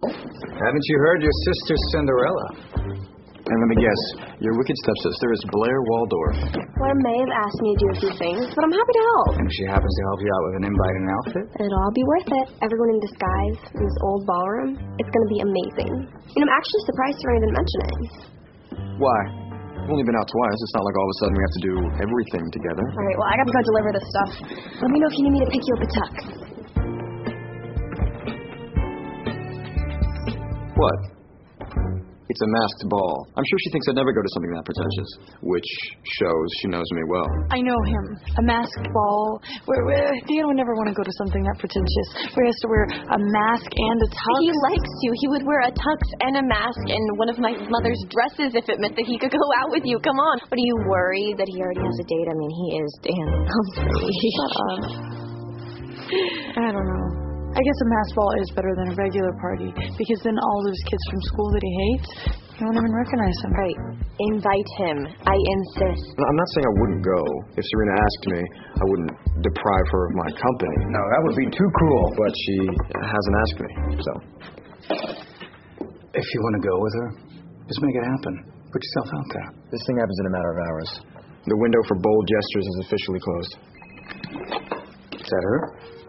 Haven't you heard your sister's Cinderella? And let me guess, your wicked stepsister is Blair Waldorf. Blair may have asked me to do a few things, but I'm happy to help. And if she happens to help you out with an invite and an outfit? It'll all be worth it. Everyone in disguise in this old ballroom. It's going to be amazing. I'm actually surprised Serena didn't mention it. Why? We've only been out twice. It's not like all of a sudden we have to do everything together. All right, well, I got to go deliver this stuff. Let me know if you need me to pick you up a tuck. What? It's a masked ball. I'm sure she thinks I'd never go to something that pretentious, which shows she knows me well. I know him. A masked ball. Dan would never want to go to something that pretentious, where he has to wear a mask and a tux. He likes to. He would wear a tux and a mask and one of my mother's dresses if it meant that he could go out with you. Come on. But are you worried that he already has a date? I mean, he is Dan Humphrey. Shut up. I don't know. I guess a masked ball is better than a regular party, because then all those kids from school that he hates, he won't even recognize him. Right. Invite him. I insist. I'm not saying I wouldn't go. If Serena asked me, I wouldn't deprive her of my company. No, that would be too cruel. But she hasn't asked me, so. If you want to go with her, just make it happen. Put yourself out there. This thing happens in a matter of hours. The window for bold gestures is officially closed. Is that her?